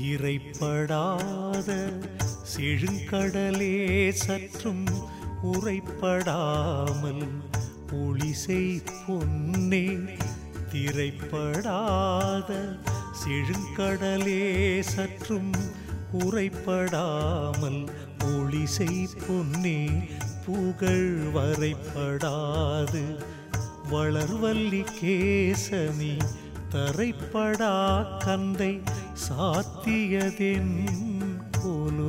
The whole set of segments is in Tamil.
இறைப்படாத செழுங்கடலே சற்றும் உரைப்படாமல் ஒளிசை பொன்னே. திரைப்படாத செழுங்கடலே சற்றும் உரைப்படாமல் ஒளிசை பொன்னே. புகழ் வரைப்படாது வளர்வல்லி கேசனி தரைப்படா கந்தை சாத்தியதென் கொலோ.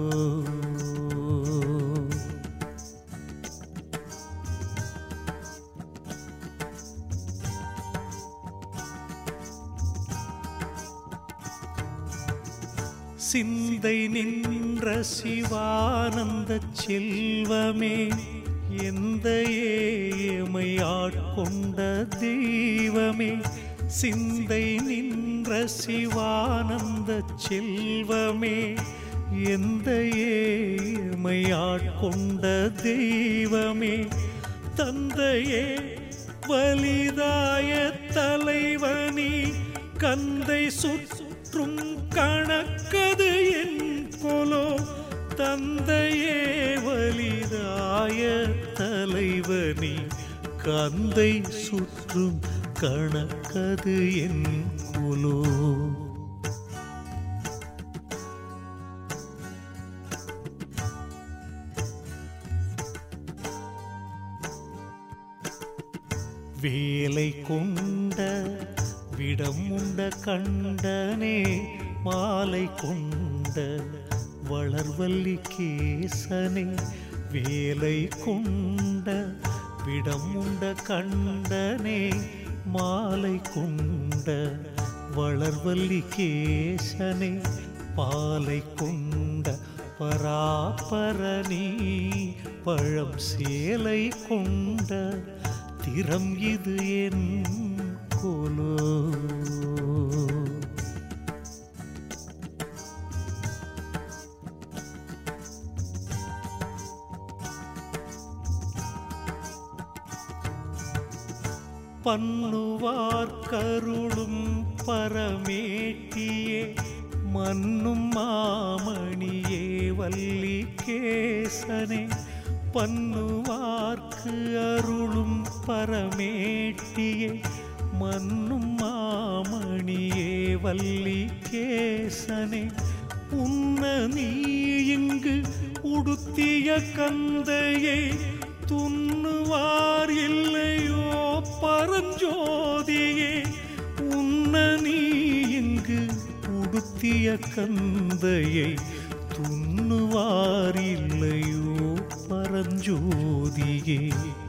சிந்தை நின்ற சிவானந்த செல்வமே எந்த ஏமை ஆட்கொண்ட தெய்வமே. சிந்தை நின்ற சிவானந்த செல்வமே எந்த ஏமை ஆட்கொண்ட தெய்வமே. தந்தையே வலிதாய தலைவனி கந்தை சுற்றும் கணக்கது என் கொலோ. தந்தையே வலிதாய தலைவனி கந்தை சுற்றும் கணக்கது என் கொலோ. வேலை கொண்ட விடம் உண்ட கண்டனே மாலை கொண்ட வளர்வல்லி கேசனே. வேலை கொண்ட விடம் உண்ட கண்டனே மாலை கொண்ட வளர்வல்லி கேசனே. பாலை கொண்ட பராபரணி பழம் சேலை கொண்ட திறம் இது என் கொலோ. பண்ணுவார் கருளும் பரமேட்டியே மன்னும் மாமணியே வல்லி கேசனே. பண்ணுவார்க்கு அருளும் பரமேட்டியே மன்னும் மாமணியே வல்லி கேசனே. உன்ன நீ இங்கு உடுத்திய கந்தையை துண்ணுவார் இல்லையோ பரஞ்சோதியே. உன்ன நீ இங்கு உடுத்திய கந்தையை துண்ணுவார் இல்லையோ பரஞ்சோதியே.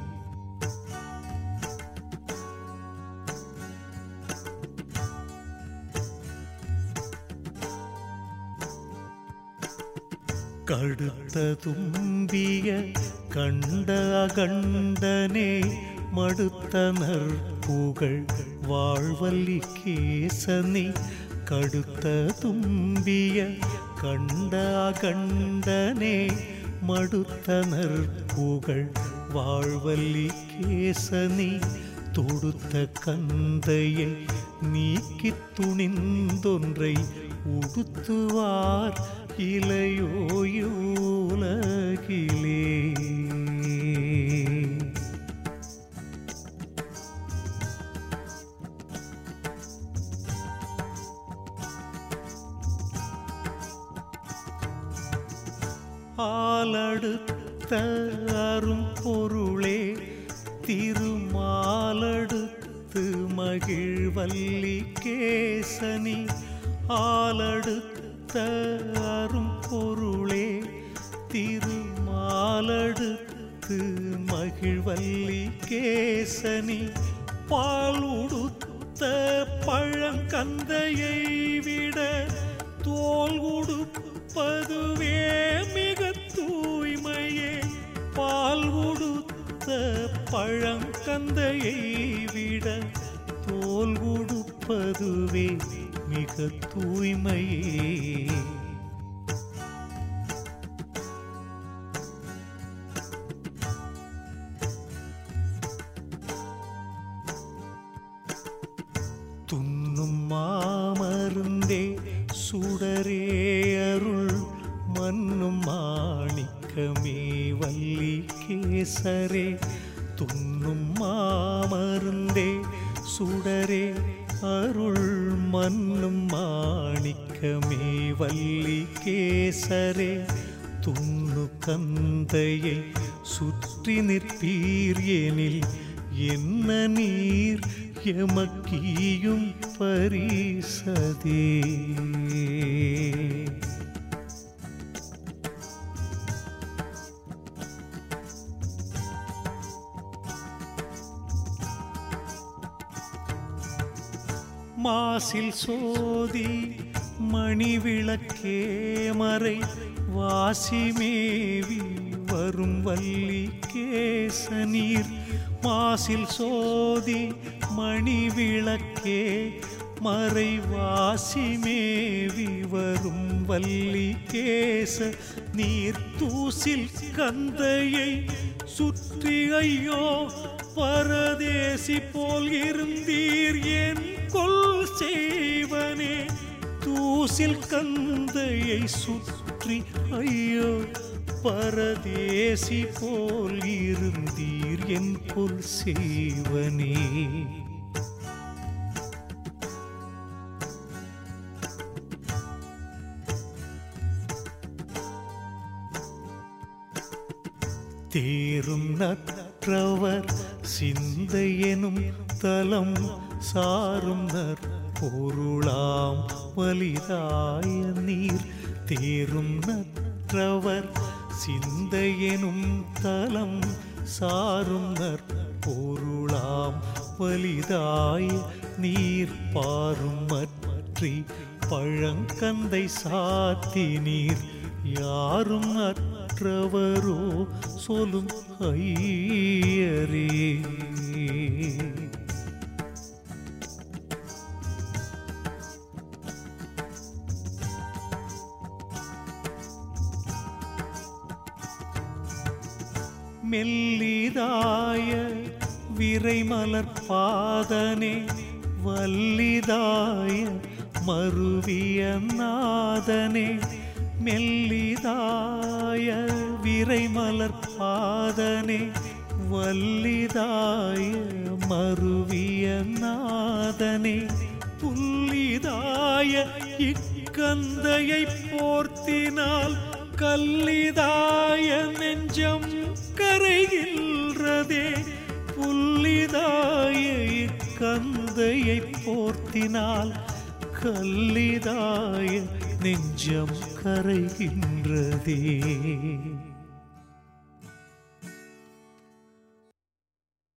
கடுத்த தும்பிய கண்ட அகண்டனே மடுத்த நற்புகழ் வாழ்வல்லி கேசனே. கடுத்த தும்பிய கண்ட அகண்டனே மடுத்த நற்புகழ் வாழ்வல்லி கேசனி. தொடுத்த கந்தையை நீக்கி துணிந்தொன்றை உடுத்துவார் இலையோ உலகிலே. ஆலடுத்த அரும் பொருளே திருமாலடுத்து மகிழ்வல்லி கேசனி. ஆலடுத்த அரும் பொருளே திருமாலடுத்து மகிழ்வல்லி கேசனி. பால் உடுத்த பழங்கந்தையை விட தோல் உடுப்பதுவே மிக தூய்மையே. பால் உடுத்த பழங்கந்தையை விட தோல் உடுப்பதுவே மிக தூய்மையே. துண்ணும் மாமருந்தே சுடரே மன்னும் மாணிக்கமே வள்ளி கேசரே துன்னும் மாமருந்தே சுடரே அருள் மன்னும் மாணிக்கமே வள்ளி கேசரே துண்ணு கந்தையை சுற்றி நிற்பீர் எனில் என்ன நீர் எமக்கீயும் பரிசதே. மாசில் சோதி மணிவிளக்கே மறை வாசிமேவி வரும் வள்ளி கேசநீர் மாசில் சோதி மணிவிளக்கே மறை வாசிமேவி வரும் வள்ளி கேச நீர் தூசில் கந்தையை சுற்றி ஐயோ பரதேசி போல் இருந்தீர் என் கொல் செய்வனே. தூசில் கந்தையை சுற்றி ஐயோ பரதேசி போல் இருந்தீர் என் கொல் செய்வனே. தேரும் நற்றவர் சிந்தையெனும் தலம் சாரும் நற்பொருளாம் வலிதாய நீர். தேரும் நற்றவர் சிந்தையெனும் தலம் சாரும் நற்பொருளாம் வலிதாய நீர். பாரும் மற்றி பழங்கந்தை சாத்தி நீர் யாரும் அற்றவரோ சொல்லும் ஐயரே. மெல்லிதாய விரைமலர் பாதனே வல்லிதாய மருவிய நாதனே. மெல்லிதாய விரைமலர் பாதனே வல்லிதாய மருவிய நாதனே. புல்லிதாய இக்கந்தையை போர்த்தினால் கல்லிதாய நெஞ்சம் கரைகின்றதே. புல்லிதாய இக்கந்தையை போர்த்தினால் கல்லிதாய நெஞ்சம் கரைகின்றதே.